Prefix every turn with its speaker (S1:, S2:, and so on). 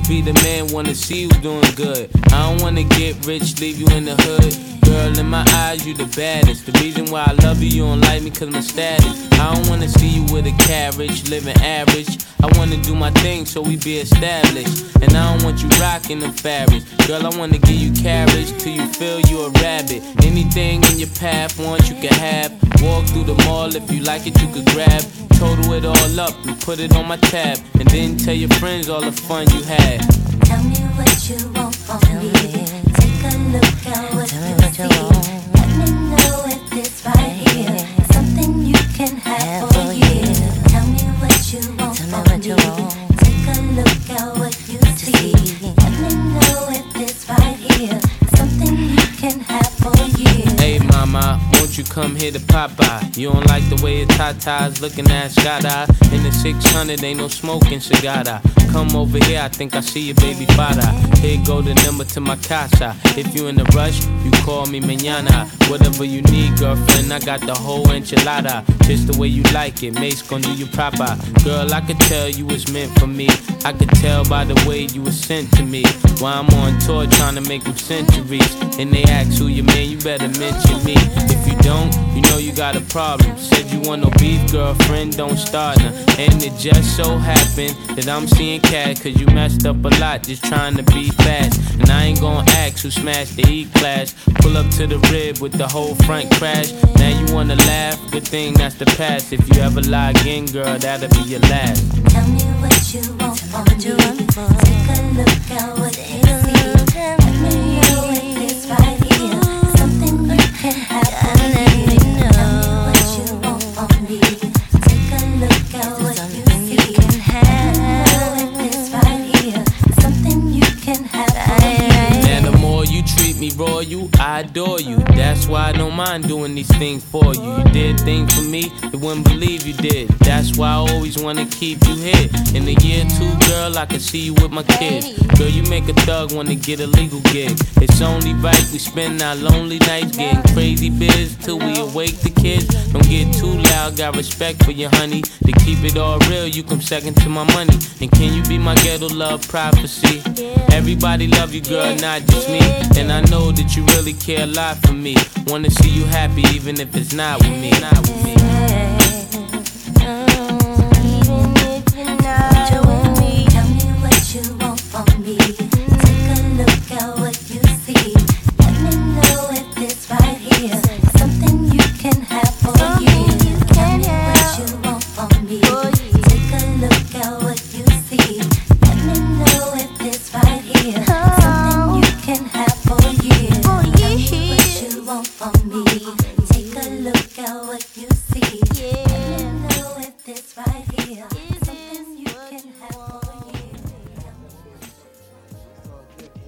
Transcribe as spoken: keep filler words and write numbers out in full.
S1: be the man, wanna see you doing good. I don't wanna get rich, leave you in the hood. Girl, in my eyes, you the baddest. The reason why I love you, you don't like me cause my status. I don't wanna see you with a carriage, living average. I wanna do my thing so we be established. And I don't want you rocking the fabrics. Girl, I wanna give you carriage till you feel you a rabbit. Anything in your path, want you can have. Walk through the mall, if you like it, you could grab. Total it all up and put it on my tab. And then tell your friends all the fun you had.
S2: Tell me what you want from me. Take a look at what you see. Let me know if this right here is something you can have for you. Tell me what you want from me. Take a look at what you see. Let me know if this right here is something you can have for you.
S1: Hey mama, won't you come here to Popeye? You don't like the way your tatas looking at Scada. In the six hundred, ain't no smoking cigar. Come over here, I think I see your baby father. Here go the number to my casa. If you in a rush, you call me mañana. Whatever you need, girlfriend, I got the whole enchilada. Just the way you like it, mate's gon' do you proper. Girl, I could tell you was meant for me. I could tell by the way you was sent to me. While I'm on tour trying to make them centuries. And they ask who you man, you better mention me. If you don't, you know you got a problem. Said you want no beef, girlfriend, don't start now. And it just so happened that I'm seeing cat, cause you messed up a lot just trying to be fast. And I ain't gon' ask who smashed the E-Class. Pull up to the rib with the whole front crash. Now you wanna laugh, good thing that's the past. If you ever lie again, girl, that'll be your last.
S2: Tell me what you want from me. Take a look at what you see. Let me know if it's right here. Something you can have for me. Tell me what you want from me. Take a look at what you see. Let me know if it's right here. Something you can have for me.
S1: Now the more you treat me royal, I adore you. That's why I don't mind doing these things for you. You did things for me, you wouldn't believe you did. That's why I always wanna keep you here. In a year or two, girl, I can see you with my kids. Girl, you make a thug wanna get a legal gig. It's only right we spend our lonely nights getting crazy biz till we awake the kids. Don't get too loud, got respect for you, honey. To keep it all real, you come second to my money. And can you be my ghetto love prophecy? Everybody love you, girl, not just me. And I know that you really care a lot for me. Wanna see you happy even if it's not with me. Not with me.